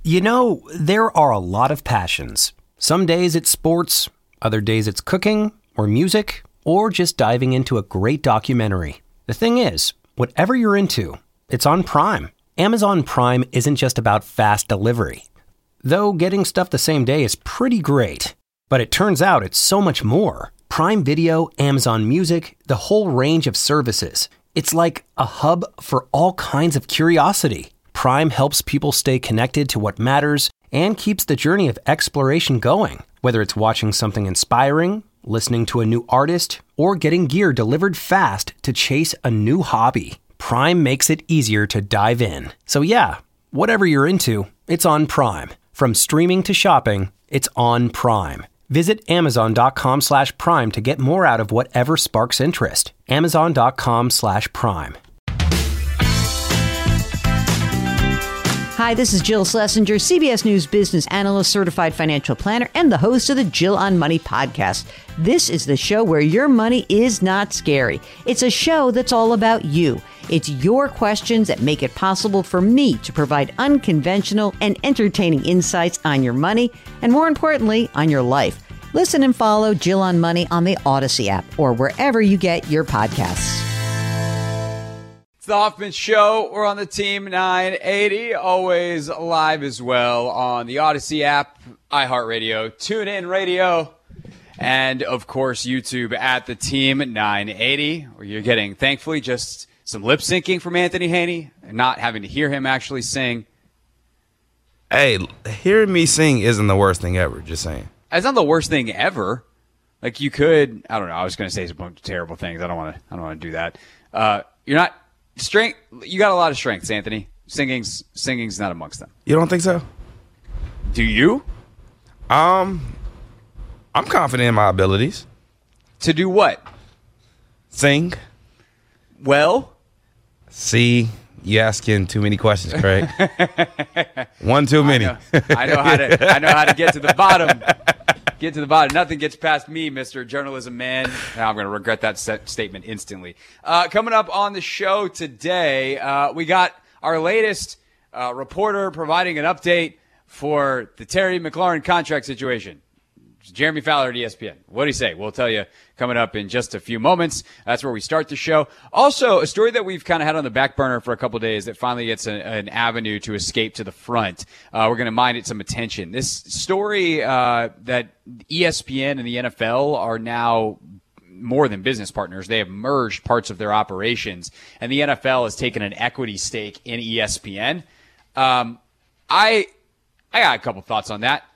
You know, there are a lot of passions. Some days it's sports, other days it's cooking or music, or just diving into a great documentary. The thing is, whatever you're into, it's on Prime. Amazon Prime isn't just about fast delivery. Though getting stuff the same day is pretty great. But it turns out it's so much more. Prime Video, Amazon Music, the whole range of services. It's like a hub for all kinds of curiosity. Prime helps people stay connected to what matters and keeps the journey of exploration going. Whether it's watching something inspiring, listening to a new artist, or getting gear delivered fast to chase a new hobby, Prime makes it easier to dive in. So yeah, whatever you're into, it's on Prime. From streaming to shopping, it's on Prime. Visit Amazon.com/Prime to get more out of whatever sparks interest. Amazon.com/Prime. Hi, this is Jill Schlesinger, CBS News business analyst, certified financial planner, and the host of the Jill on Money podcast. This is the show where your money is not scary. It's a show that's all about you. It's your questions that make it possible for me to provide unconventional and entertaining insights on your money, and more importantly, on your life. Listen and follow Jill on Money on the Odyssey app or wherever you get your podcasts. It's the Hoffman Show. We're on the Team 980, always live as well on the Odyssey app, iHeartRadio, TuneIn Radio, and, of course, YouTube at the Team 980, where you're getting, thankfully, just some lip syncing from Anthony Haney and not having to hear him actually sing. Hey, hearing me sing isn't the worst thing ever, just saying. It's not the worst thing ever. Like, you could, I don't know, I was going to say some bunch of terrible things. I don't want to do that. You're not, strength, you got a lot of strengths, Anthony. Singing's not amongst them. You don't think so? Do you? I'm confident in my abilities. To do what? Sing. Well? See, you asking too many questions, Craig. One too many. I know how to get to the bottom. Get to the bottom. Nothing gets past me, Mr. Journalism Man. Now I'm going to regret that statement instantly. Coming up on the show today, we got our latest reporter providing an update for the Terry McLaurin contract situation. Jeremy Fowler at ESPN. What did he say? We'll tell you coming up in just a few moments. That's where we start the show. Also, a story that we've kind of had on the back burner for a couple days that finally gets an avenue to escape to the front. We're going to mind it some attention. This story that ESPN and the NFL are now more than business partners. They have merged parts of their operations, and the NFL has taken an equity stake in ESPN. I got a couple thoughts on that.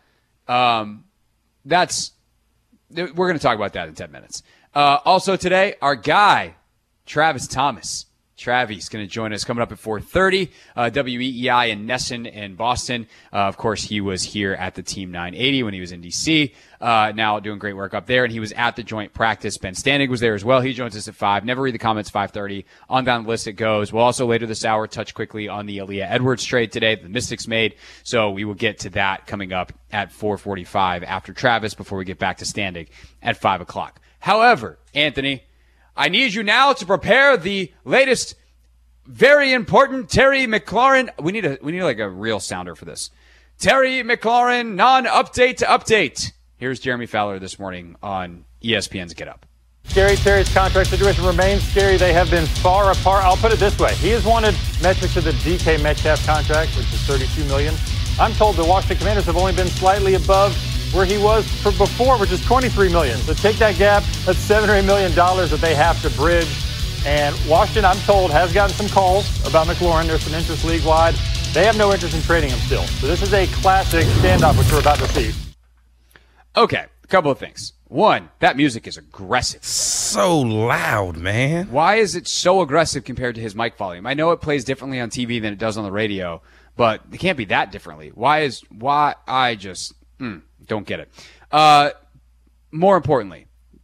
We're going to talk about that in 10 minutes. Also today, our guy, Travis Thomas. Travis going to join us coming up at 4:30. WEEI in Nesson in Boston. Of course, he was here at the Team 980 when he was in D.C. Now doing great work up there, and he was at the joint practice. Ben Standig was there as well. He joins us at 5. Never read the comments, 5:30. On down the list it goes. We'll also later this hour touch quickly on the Aaliyah Edwards trade today that the Mystics made. So we will get to that coming up at 4:45 after Travis before we get back to Standig at 5 o'clock. However, Anthony, I need you now to prepare the latest, very important Terry McLaurin. We need like a real sounder for this. Terry McLaurin non-update to update. Here's Jeremy Fowler this morning on ESPN's Get Up. Scary. Terry's contract situation remains scary. They have been far apart. I'll put it this way. He has wanted metrics of the DK Metcalf contract, which is $32 million. I'm told the Washington Commanders have only been slightly above where he was before, which is $23 million. So take that gap. That's $7 or $8 million that they have to bridge. And Washington, I'm told, has gotten some calls about McLaurin. There's some interest league-wide. They have no interest in trading him still. So this is a classic standoff, which we're about to see. Okay, a couple of things. One, that music is aggressive. So loud, man. Why is it so aggressive compared to his mic volume? I know it plays differently on TV than it does on the radio, but it can't be that differently. Why I just don't get it. More importantly,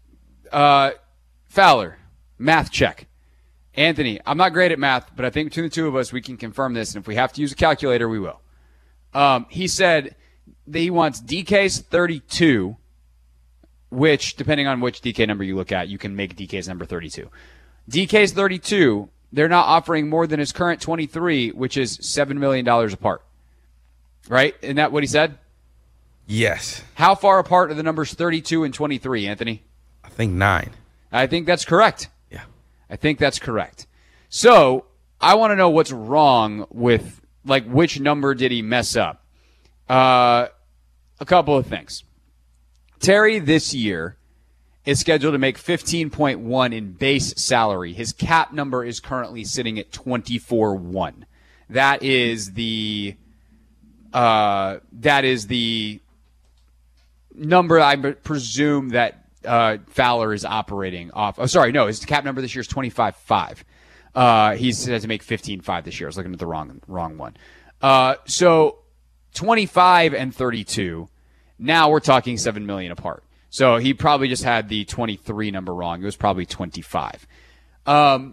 Fowler, math check. Anthony, I'm not great at math, but I think between the two of us, we can confirm this, and if we have to use a calculator, we will. He said that he wants DK's 32, which, depending on which DK number you look at, you can make DK's number 32. DK's 32, they're not offering more than his current 23, which is $7 million apart. right? Isn't that what he said? Yes. How far apart are the numbers 32 and 23, Anthony? I think 9. I think that's correct. Yeah. I think that's correct. So I want to know what's wrong with, like, which number did he mess up? A couple of things. Terry this year is scheduled to make $15.1 in base salary. His cap number is currently sitting at $24.1. That is the number I presume that Fowler is operating off. Oh, sorry, no, his cap number this year is $25.5. He's had to make $15.5 this year. I was looking at the wrong one. So 25 and 32. Now we're talking $7 million apart. So he probably just had the 23 number wrong. It was probably 25. I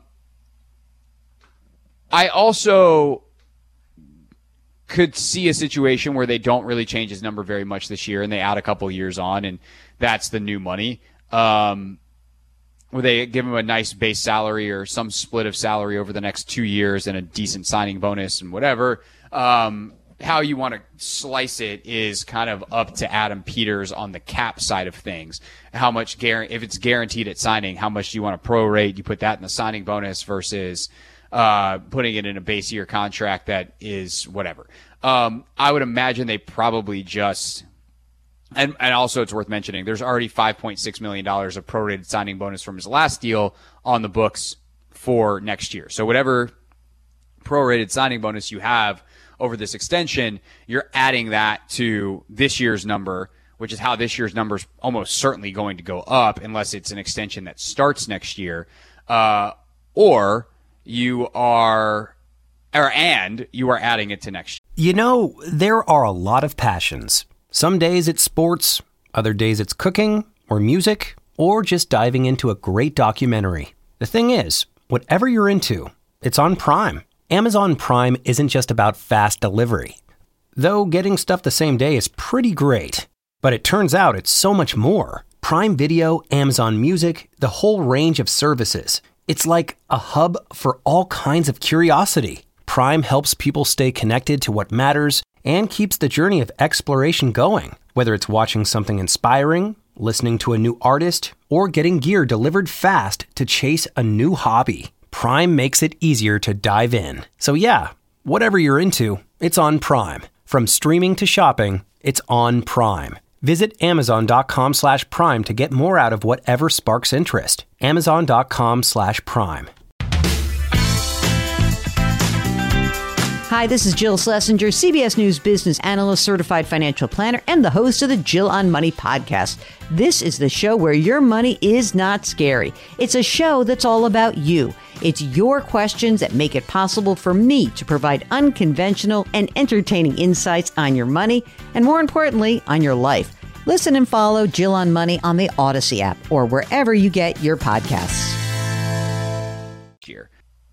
also could see a situation where they don't really change his number very much this year and they add a couple years on and that's the new money. Where they give him a nice base salary or some split of salary over the next 2 years and a decent signing bonus and whatever. How you want to slice it is kind of up to Adam Peters on the cap side of things. How much if it's guaranteed at signing, how much do you want to prorate? You put that in the signing bonus versus putting it in a base year contract that is whatever. I would imagine they probably just and also it's worth mentioning there's already $5.6 million of prorated signing bonus from his last deal on the books for next year. So whatever prorated signing bonus you have over this extension, you're adding that to this year's number, which is how this year's number is almost certainly going to go up unless it's an extension that starts next year, or you are adding it to next year. You know, there are a lot of passions. Some days it's sports, other days it's cooking or music, or just diving into a great documentary. The thing is, whatever you're into, it's on Prime. Amazon Prime isn't just about fast delivery. Though getting stuff the same day is pretty great. But it turns out it's so much more. Prime Video, Amazon Music, the whole range of services. It's like a hub for all kinds of curiosity. Prime helps people stay connected to what matters and keeps the journey of exploration going. Whether it's watching something inspiring, listening to a new artist, or getting gear delivered fast to chase a new hobby. Prime makes it easier to dive in. So yeah, whatever you're into, it's on Prime. From streaming to shopping, it's on Prime. Visit Amazon.com/Prime to get more out of whatever sparks interest. Amazon.com/Prime. Hi, this is Jill Schlesinger, CBS News business analyst, certified financial planner, and the host of the Jill on Money podcast. This is the show where your money is not scary. It's a show that's all about you. It's your questions that make it possible for me to provide unconventional and entertaining insights on your money, and more importantly, on your life. Listen and follow Jill on Money on the Odyssey app or wherever you get your podcasts. Here.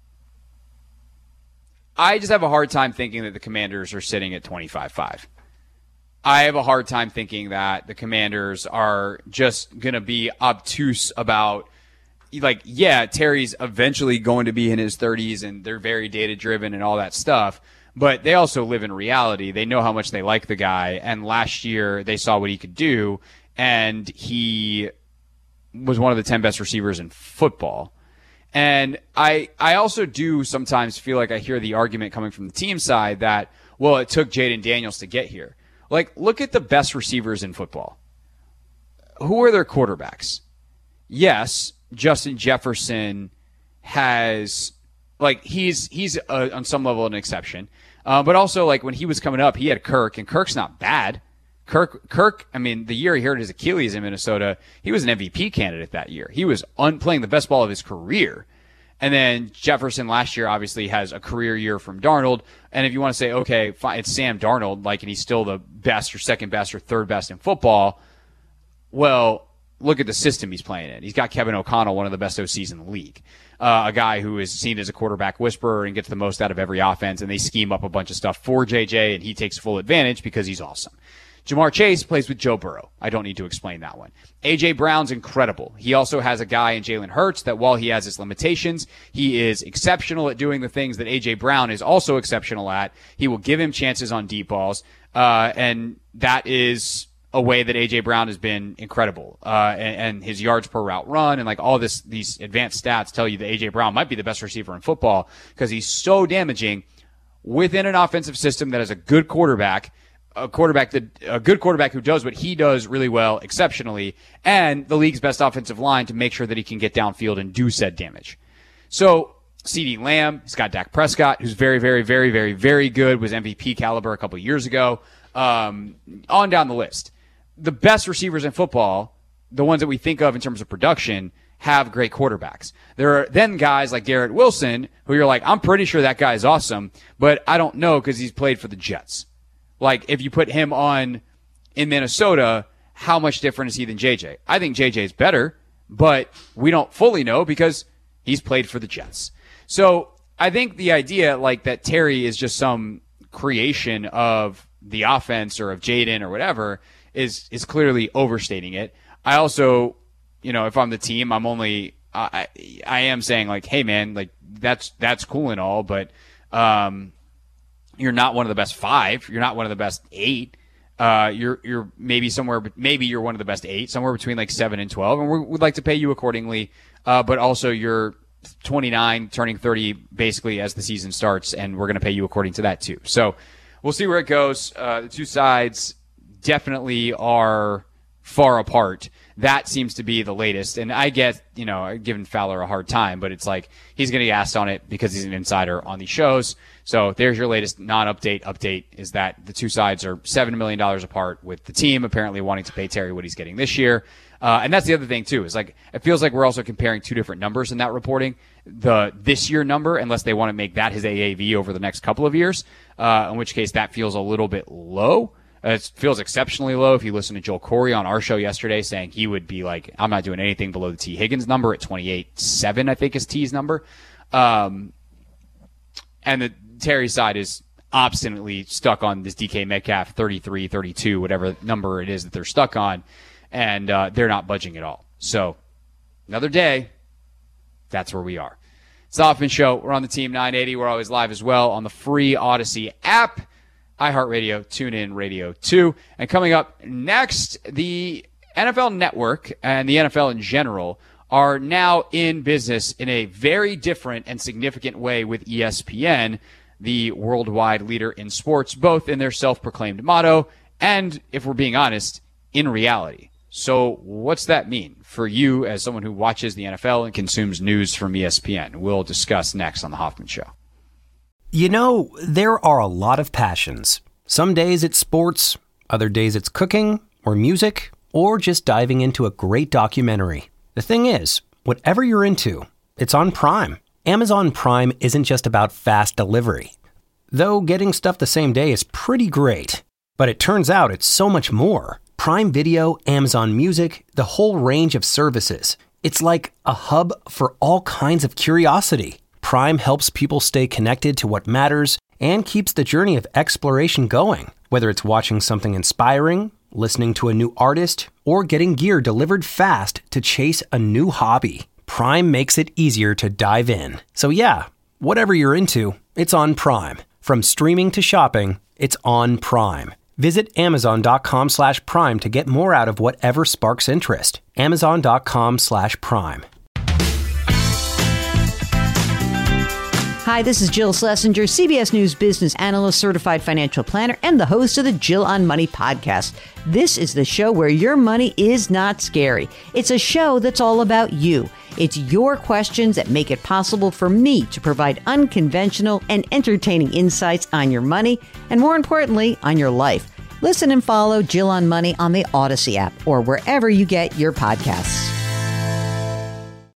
I just have a hard time thinking that the Commanders are sitting at 25-5. I have a hard time thinking that the Commanders are just going to be obtuse about, like, yeah, Terry's eventually going to be in his 30s and they're very data-driven and all that stuff, but they also live in reality. They know how much they like the guy, and last year they saw what he could do, and he was one of the 10 best receivers in football. And I also do sometimes feel like I hear the argument coming from the team side that, well, it took Jaden Daniels to get here. Like, look at the best receivers in football. Who are their quarterbacks? Yes, Justin Jefferson has, like, he's on some level an exception. But also, like, when he was coming up, he had Kirk, and Kirk's not bad. Kirk, I mean, the year he hurt his Achilles in Minnesota, he was an MVP candidate that year. He was playing the best ball of his career. And then Jefferson last year obviously has a career year from Darnold. And if you want to say, okay, fine, it's Sam Darnold, like, and he's still the best or second best or third best in football, well, look at the system he's playing in. He's got Kevin O'Connell, one of the best OCs in the league. A guy who is seen as a quarterback whisperer and gets the most out of every offense, and they scheme up a bunch of stuff for JJ, and he takes full advantage because he's awesome. Jamar Chase plays with Joe Burrow. I don't need to explain that one. A.J. Brown's incredible. He also has a guy in Jalen Hurts that while he has his limitations, he is exceptional at doing the things that A.J. Brown is also exceptional at. He will give him chances on deep balls. And that is a way that A.J. Brown has been incredible. And his yards per route run and like all these advanced stats tell you that A.J. Brown might be the best receiver in football because he's so damaging within an offensive system that has a good quarterback. A good quarterback who does what he does really well, exceptionally, and the league's best offensive line to make sure that he can get downfield and do said damage. So CeeDee Lamb, he's got Dak Prescott, who's very, very, very, very, very good, was MVP caliber a couple of years ago. On down the list. The best receivers in football, the ones that we think of in terms of production, have great quarterbacks. There are then guys like Garrett Wilson, who you're like, I'm pretty sure that guy is awesome, but I don't know because he's played for the Jets. Like, if you put him on in Minnesota, how much different is he than JJ? I think JJ is better, but we don't fully know because he's played for the Jets. So I think the idea like that Terry is just some creation of the offense or of Jaden or whatever is clearly overstating it. I also, if I'm the team, I am saying like, hey man, like that's cool and all, but you're not one of the best 5. You're not one of the best 8. You're maybe you're one of the best 8, somewhere between like 7 and 12. And we'd like to pay you accordingly. But also you're 29, turning 30 basically as the season starts. And we're going to pay you according to that too. So we'll see where it goes. The two sides definitely are far apart. That seems to be the latest. And I get, giving Fowler a hard time, but it's like he's going to get asked on it because he's an insider on these shows. So there's your latest non-update. Update is that the two sides are $7 million apart, with the team apparently wanting to pay Terry what he's getting this year. And that's the other thing too, is like, it feels like we're also comparing two different numbers in that reporting. The this year number, unless they want to make that his AAV over the next couple of years, in which case that feels a little bit low. It feels exceptionally low. If you listen to Joel Corey on our show yesterday saying he would be like, I'm not doing anything below the T Higgins number at 28.7, I think is T's number. And the Terry side is obstinately stuck on this DK Metcalf 33, 32, whatever number it is that they're stuck on. And they're not budging at all. So another day, that's where we are. It's the Hoffman Show. We're on the Team 980. We're always live as well on the free Odyssey app, iHeartRadio, TuneIn Radio 2. And coming up next, the NFL Network and the NFL in general are now in business in a very different and significant way with ESPN, the worldwide leader in sports, both in their self-proclaimed motto and, if we're being honest, in reality. So what's that mean for you as someone who watches the NFL and consumes news from ESPN? We'll discuss next on The Hoffman Show. There are a lot of passions. Some days it's sports, other days it's cooking or music, or just diving into a great documentary. The thing is, whatever you're into, it's on Prime. Amazon Prime isn't just about fast delivery. Though getting stuff the same day is pretty great. But it turns out it's so much more. Prime Video, Amazon Music, the whole range of services. It's like a hub for all kinds of curiosity. Prime helps people stay connected to what matters and keeps the journey of exploration going. Whether it's watching something inspiring, listening to a new artist, or getting gear delivered fast to chase a new hobby, Prime makes it easier to dive in. So yeah, whatever you're into, it's on Prime. From streaming to shopping, it's on Prime. Visit Amazon.com/Prime to get more out of whatever sparks interest. Amazon.com/Prime. Hi, this is Jill Schlesinger, CBS News business analyst, certified financial planner, and the host of the Jill on Money podcast. This is the show where your money is not scary. It's a show that's all about you. It's your questions that make it possible for me to provide unconventional and entertaining insights on your money, and more importantly, on your life. Listen and follow Jill on Money on the Odyssey app or wherever you get your podcasts.